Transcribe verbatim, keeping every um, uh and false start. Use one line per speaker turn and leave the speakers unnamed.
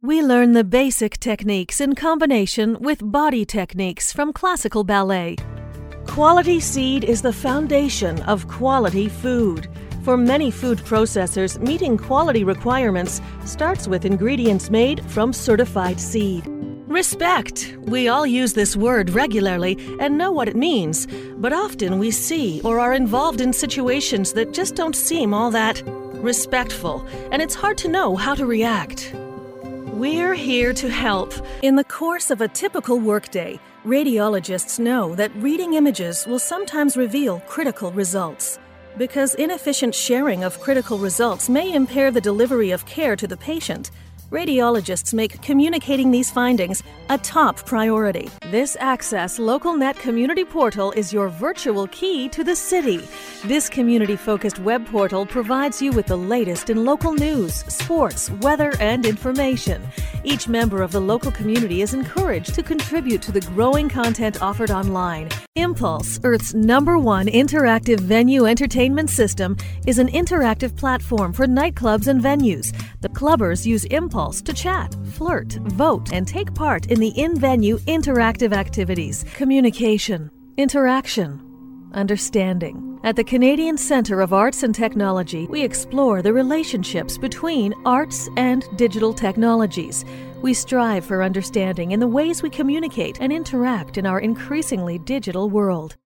We learn the basic techniques in combination with body techniques from classical ballet. Quality seed is the foundation of quality food. For many food processors, meeting quality requirements starts with ingredients made from certified seed. Respect. We all use this word regularly and know what it means, but often we see or are involved in situations that just don't seem all that respectful, and it's hard to know how to react. We're here to help. In the course of a typical workday, radiologists know that reading images will sometimes reveal critical results. Because inefficient sharing of critical results may impair the delivery of care to the patient, radiologists make communicating these findings a top priority. This Access LocalNet community portal is your virtual key to the city. This community-focused web portal provides you with the latest in local news, sports, weather, and information. Each member of the local community is encouraged to contribute to the growing content offered online. Impulse, Earth's number one interactive venue entertainment system, is an interactive platform for nightclubs and venues. The clubbers use Impulse to chat, flirt, vote, and take part in the in-venue interactive activities. Communication, interaction, understanding. At the Canadian Centre of Arts and Technology, we explore the relationships between arts and digital technologies. We strive for understanding in the ways we communicate and interact in our increasingly digital world.